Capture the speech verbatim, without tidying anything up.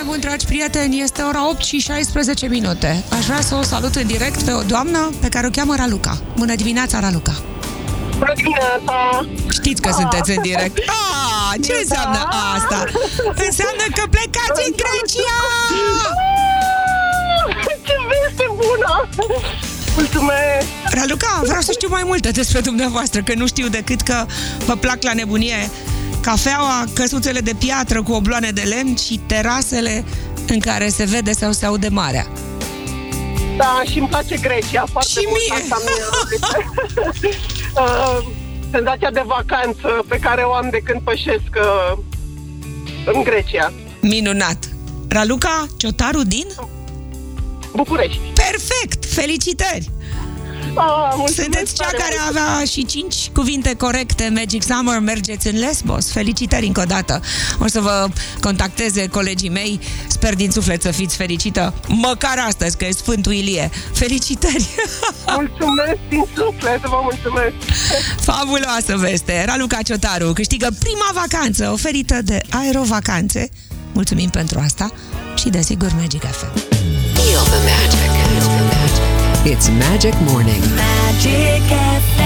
bun, dragi prieteni, este ora opt și șaisprezece minute. Aș vrea să o salut în direct pe o doamnă pe care o cheamă Raluca. Bună dimineața, Raluca! Bună dimineața! Știți că ah. sunteți în direct. Ah, ce da. înseamnă asta? Înseamnă că plecați în Grecia! Ce veste bună! Mulțumesc! Raluca, vreau să știu mai multe despre dumneavoastră, că nu știu decât că vă plac la nebunie cafeaua, căsuțele de piatră cu obloane de lemn și terasele în care se vede sau se aude marea. Da, și îmi place Grecia foarte și mult. mie. Asta mie. uh, senzația de vacanță pe care o am de când pășesc uh, în Grecia. Minunat! Raluca Ciotaru din? București. Perfect! Felicitări! Ah, sunteți cea care avea și cinci cuvinte corecte Magic Summer, mergeți în Lesbos. Felicitări încă o dată. O să vă contacteze colegii mei. Sper din suflet să fiți fericită măcar astăzi, că e Sfântul Ilie. Felicitări! Mulțumesc din suflet, vă mulțumesc! Fabuloasă veste! Raluca Ciotaru câștigă prima vacanță oferită de Aerovacanțe. Mulțumim pentru asta și desigur Magic F M. Feel the magic. Feel the magic. It's Magic Morning. Magic F M.